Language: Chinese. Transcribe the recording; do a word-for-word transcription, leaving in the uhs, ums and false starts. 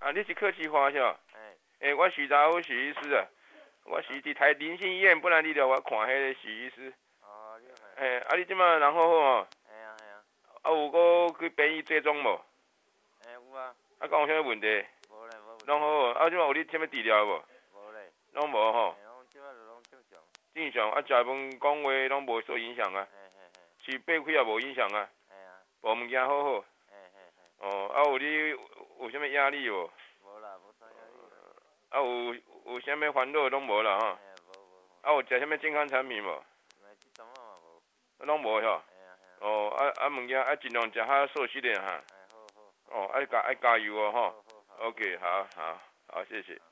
啊，你是客气花是吧？ 哎。 诶、欸，我徐查甫徐医师啊，我是伫台林信医院，本来你着我看迄个徐医师。 哦，你好。 诶、欸，啊，你即马人好好哦。 系啊系啊。 啊，有搁去病院追踪无？ 诶、欸，有啊。 啊，敢有啥物问题？ 无咧，无。 拢好好。啊，即马有你啥物治疗无？ 无咧。 拢无吼。 嘿，拢即马就拢正常。 正常，啊，食饭讲话拢无受影响啊。 嘿嘿嘿。 是爬开也无影响啊。 嘿啊。 无物件好好。 嘿嘿嘿。 哦，啊，有你有啥物压力无？ 无啦，无啥压力。 啊，有有啥物烦恼拢无啦吼。 嘿啊，无无。 啊，有食啥物健康产品无？ 没，即阵仔嘛无。 拢无吼。 嘿啊嘿啊。 哦，啊啊，物件啊，尽量食较素食点哈。 哎，好好。 哦，爱加爱加油哦吼。 好好好。 OK， 好好好，谢谢。